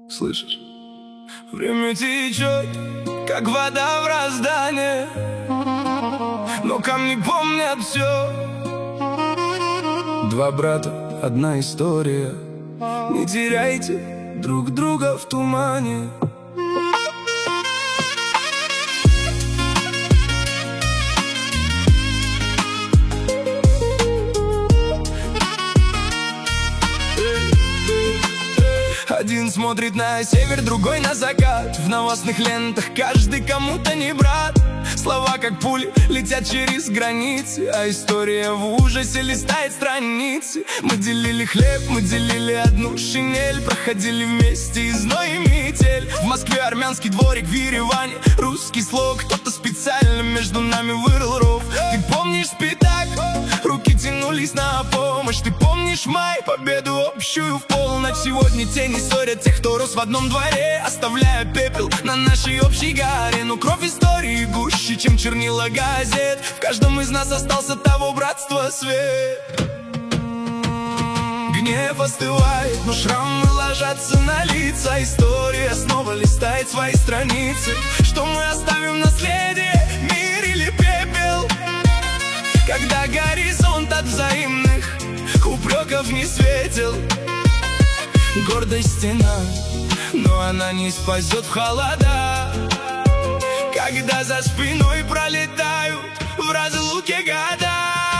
Слышишь? Время течет, как вода в раздании, но камни помнят все. Два брата, одна история. Не теряйте друг друга в тумане. Один смотрит на север, другой на закат. В новостных лентах каждый кому-то не брат. Слова как пули летят через границы, а история в ужасе листает страницы. Мы делили хлеб, мы делили одну шинель, проходили вместе и зной и метель. В Москве армянский дворик, в Ереване русский слог. Кто-то специально между нами вырыл ров. Ты помнишь Спитак? Руки тянулись на помощь. Ты помнишь май? Победу общую в полночь. Сегодня тени ссорят тех, кто рос в одном дворе, оставляя пепел на нашей общей горе. Но кровь истории гуще, чем чернила газет. В каждом из нас остался того братства свет. Гнев остывает, но шрамы ложатся на лица. История снова листает свои страницы. Что мы оставим в наследие, мир или пепел? Когда горизонт от взаимных упреков не светил. Гордость стена, но она не спасет в холода. Когда за спиной пролетают в разлуке года.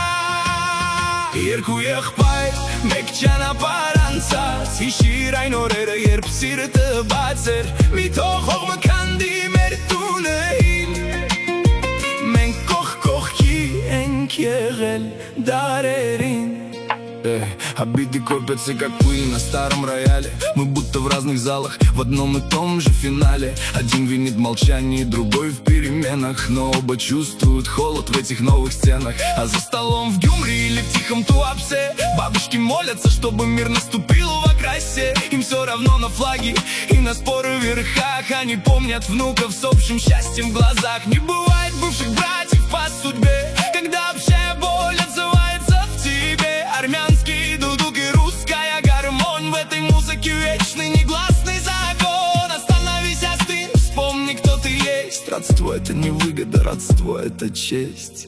Երբ եղբայր մեկ ճանապարհ Հիշիր այն օրերը, երբ սիրտը բաց էր Մի թողող մքանդի մեր տունեին Մենք կողք կողքի ենք եղել դարերին Обиды копятся, как пыль на старом рояле. Мы будто в разных залах, в одном и том же финале. Один винит в молчании, другой в переменах, но оба чувствуют холод в этих новых стенах. А за столом в Гюмри или в тихом Туапсе бабушки молятся, чтобы мир наступил в окрасе. Им все равно на флаги и на споры в верхах. Они помнят внуков с общим счастьем в глазах. Не бывает бывших братьев по судьбе, когда общая боль отзывается в тебе. Армянский дудук и русская гармонь, в этой музыке вечный негласный закон. Остановись, остынь, вспомни, кто ты есть. Родство — это не выгода, родство — это честь.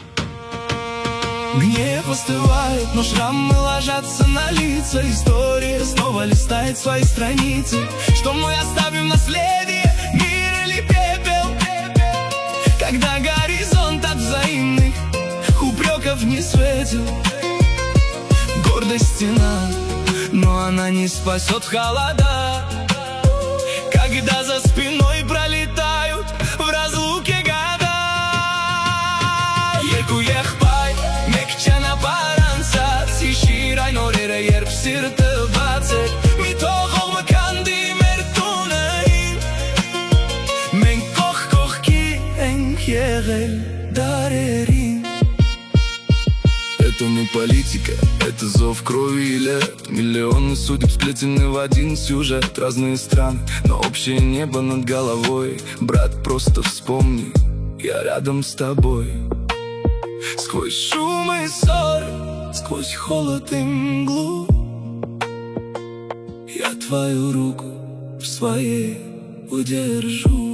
Гнев остывает, но шрамы ложатся на лица. История снова листает свои страницы. Что мы оставим в наследие, мир или пепел? Когда горизонт от взаимных упреков не светил. Гордость стена, но она не спасет в холода. Когда за спиной пролетают в разлуке года. Երկու եղբայր մեկ ճանապարհ անցած Հիշիր այն օրերը, երբ սիրտը բաց էր Մի թողող մքանդի մեր տունեին Մենք կողք կողքի ենք եղել դարերին. Это не политика, это зов крови и лет. Миллионы судеб сплетены в один сюжет. Разные страны, но общее небо над головой. Брат, просто вспомни, я рядом с тобой. Сквозь шум и ссоры, сквозь холод и мглу я твою руку в своей удержу.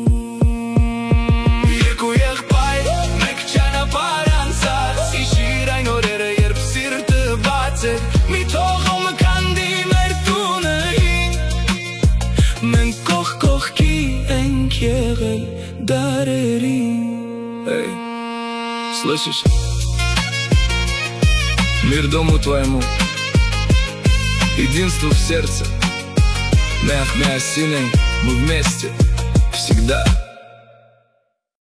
Երկու եղբայր մեկ ճանապարհ անցած Հիշիր այն օրերը, երբ սիրտը բաց էր Մի թողող մքանդի մեր տունեին Մենք կողք կողքի ենք եղել դարերին. Слышишь? Мир дому твоему, единство в сердце. Мях, мях, сильный, мы вместе всегда.